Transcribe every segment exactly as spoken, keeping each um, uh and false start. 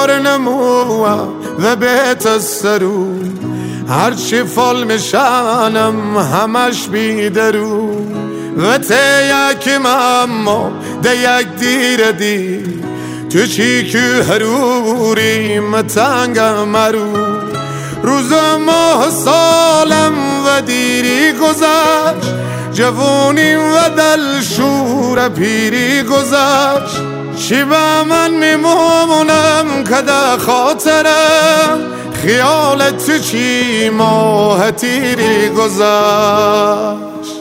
بار نموم و بیت السرو، هرچی فال میشنم همش بیدرو و ته یکم اما ده یک دیر دی تو چی که هروری متنگم مرو. روز ماه سالم و دیری گذشت، جوانی و دل شور پیری گذشت. چی به من میمونم که ده خاطرم خیال تو چی ماه تیری گذشت.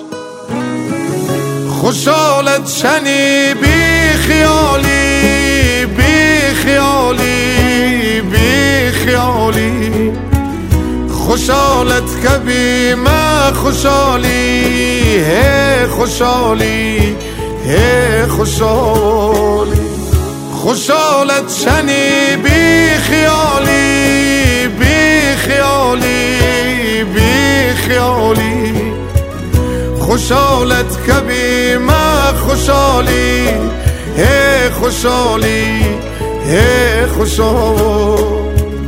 خوشحالت شنی بی خیالی بی خیالی بی خیالی، خوشحالت کبی ما خوشحالی هی خوشحالی هی خوشحالی. خوشحالت شنی بی خیالی بی خیالی بی خیالی، خوشحالت کبی ما خوشحالی هی خوشحالی هی خوشحالی.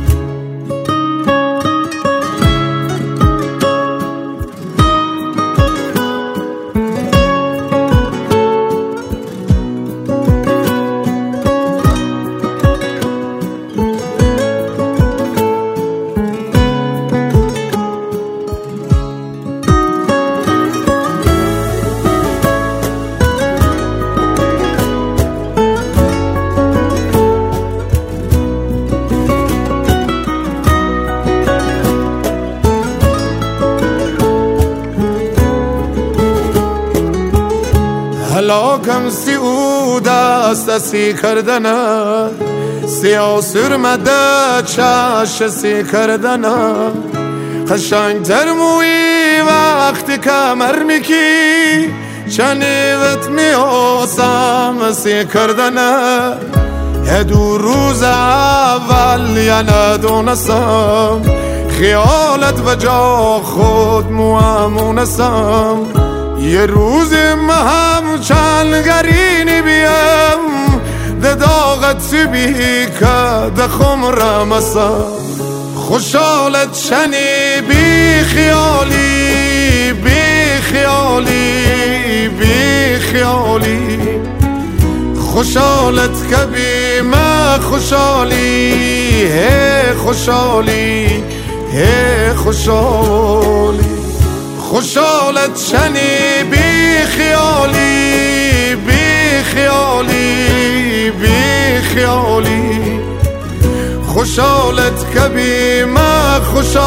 هلاکم سی او دست سی کردنه، سیاه سرمده چش سی کردنه. قشنگتر موی وقتی کمر میکی، چنیوت میاسم سی کردنه. یه دو روز اول یا ندونستم، خیالت و جا خود موامونستم. یه روز ما هم چنگرینی بیم، ده داغت بی که ده خمرم اسم. خوشحالت شنی بی خیالی بی خیالی بی خیالی، خوشحالت کبی ما خوشحالی هی خوشحالی هی خوشحالی. خوشحالت شنی بی خیالی بی خیالی بی خیالی، خوشحالت کبی ما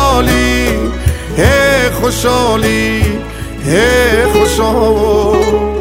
خوشحالی هی خوشحالی هی خوشحالی.